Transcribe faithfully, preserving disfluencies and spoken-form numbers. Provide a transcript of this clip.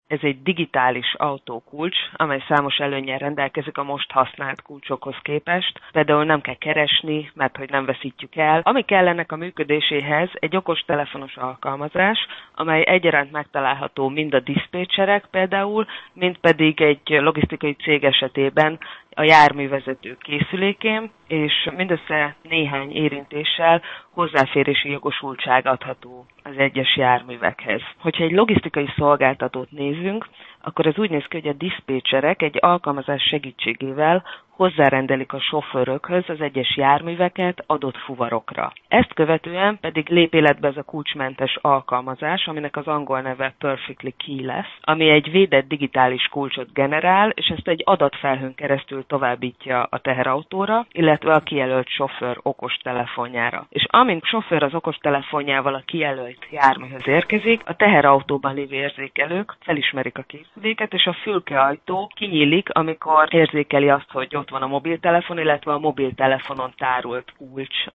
Ez egy digitális autókulcs, amely számos előnnyel rendelkezik a most használt kulcsokhoz képest. Például nem kell keresni, mert hogy nem veszítjük el. Ami kell ennek a működéséhez, egy okostelefonos alkalmazás, amely egyaránt megtalálható mind a diszpécserek például, mind pedig egy logisztikai cég esetében a járművezető készülékén, és mindössze néhány érintéssel hozzáférési jogosultság adható az egyes járművekhez. Hogyha egy logisztikai szolgáltatót nézünk, akkor ez úgy néz ki, hogy a diszpécserek egy alkalmazás segítségével hozzárendelik a sofőrökhöz az egyes járműveket adott fuvarokra. Ezt követően pedig lép életbe ez a kulcsmentes alkalmazás, aminek az angol neve Perfectly Keyless, ami egy védett digitális kulcsot generál, és ezt egy adatfelhőn keresztül továbbítja a teherautóra, illetve a kijelölt sofőr okostelefonjára. És amint sofőr az okostelefonjával a kijelölt járműhöz érkezik, a teherautóban lévő érzékelők felismerik a készüléket, és a fülkeajtó kinyílik, amikor érzékeli azt, hogy ott van a mobiltelefon, illetve a mobiltelefonon tárult kulcs